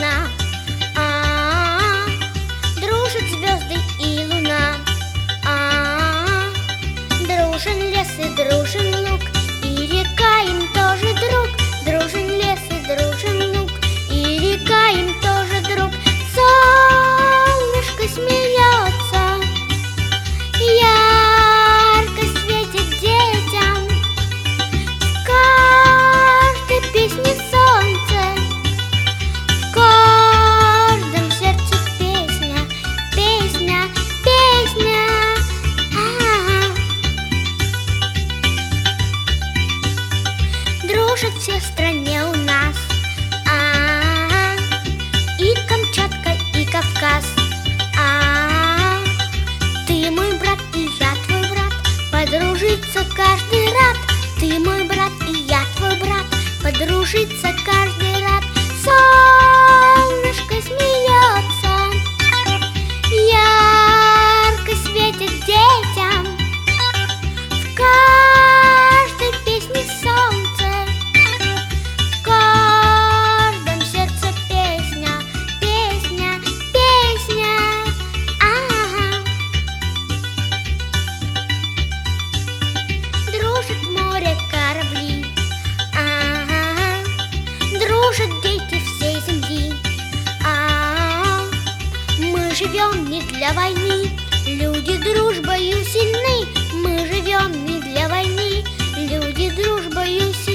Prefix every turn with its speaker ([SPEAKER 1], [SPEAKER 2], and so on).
[SPEAKER 1] весна. Дружат звезды и луна. Дружен лес и дружен луг, и река им тоже друг. Дружен лес и дружен луг, и река им тоже друг. Солнышко смеется, ярко светит детям. В каждой песне солнце, в каждом сердце песня, песня, песня. Дружат все в стране у нас, и Камчатка, и Кавказ. Ты мой брат, и я твой брат, подружиться каждый рад. Ты мой брат, и я твой брат, подружиться каждый рад. Солнышко смеется, ярко светит детям. В каждой песне солнце, в каждом сердце песня, песня, песня. Дружит море, корабли, дружат дети всей земли. Мы живем не для войны, люди дружбою сильны. Мы живем не для войны, люди дружбою сильны.